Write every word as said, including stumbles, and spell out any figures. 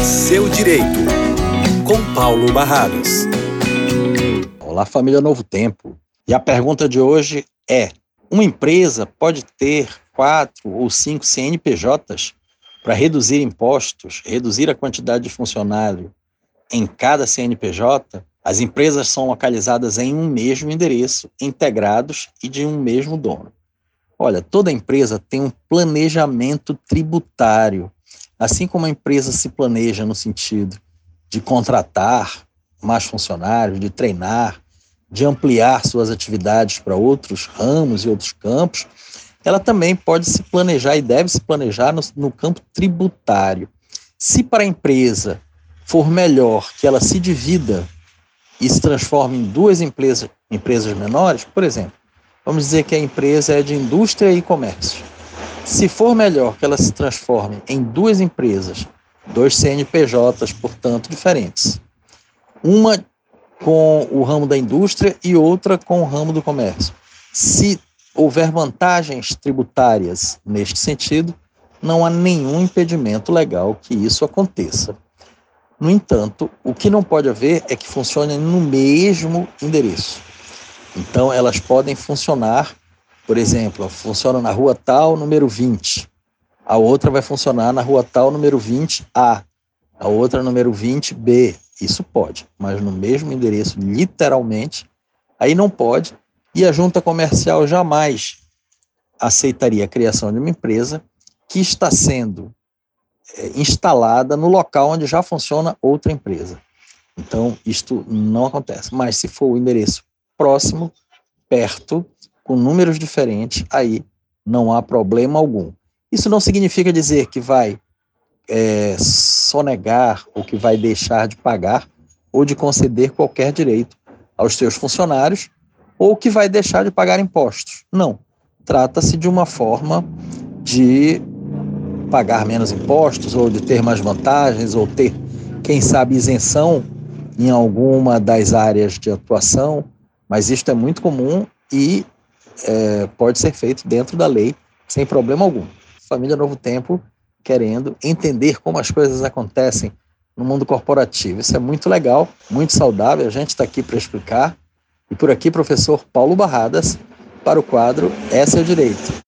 Seu Direito, com Paulo Barradas. Olá, família Novo Tempo. E a pergunta de hoje é: uma empresa pode ter quatro ou cinco C N P Js para reduzir impostos, reduzir a quantidade de funcionário em cada C N P J? As empresas são localizadas em um mesmo endereço, integrados e de um mesmo dono. Olha, toda empresa tem um planejamento tributário. Assim como a empresa se planeja no sentido de contratar mais funcionários, de treinar, de ampliar suas atividades para outros ramos e outros campos, ela também pode se planejar e deve se planejar no, no campo tributário. Se para a empresa for melhor que ela se divida e se transforme em duas empresas, empresas menores, por exemplo, vamos dizer que a empresa é de indústria e comércio. Se for melhor que ela se transforme em duas empresas, dois C N P Js, portanto, diferentes, uma com o ramo da indústria e outra com o ramo do comércio. Se houver vantagens tributárias neste sentido, não há nenhum impedimento legal que isso aconteça. No entanto, o que não pode haver é que funcionem no mesmo endereço. Então, elas podem funcionar, por exemplo, funciona na rua tal, número vinte. A outra vai funcionar na rua tal, número vinte A. A outra, número vinte B. Isso pode, mas no mesmo endereço, literalmente, aí não pode. E a junta comercial jamais aceitaria a criação de uma empresa que está sendo é, instalada no local onde já funciona outra empresa. Então, isto não acontece. Mas se for o endereço próximo, perto, com números diferentes, aí não há problema algum. Isso não significa dizer que vai é, sonegar ou que vai deixar de pagar ou de conceder qualquer direito aos seus funcionários ou que vai deixar de pagar impostos. Não. Trata-se de uma forma de pagar menos impostos ou de ter mais vantagens ou ter, quem sabe, isenção em alguma das áreas de atuação, mas isto é muito comum e é, pode ser feito dentro da lei sem problema algum. Família Novo Tempo querendo entender como as coisas acontecem no mundo corporativo. Isso é muito legal, muito saudável, a gente está aqui para explicar. E por aqui, professor Paulo Barradas, para o quadro É Seu Direito.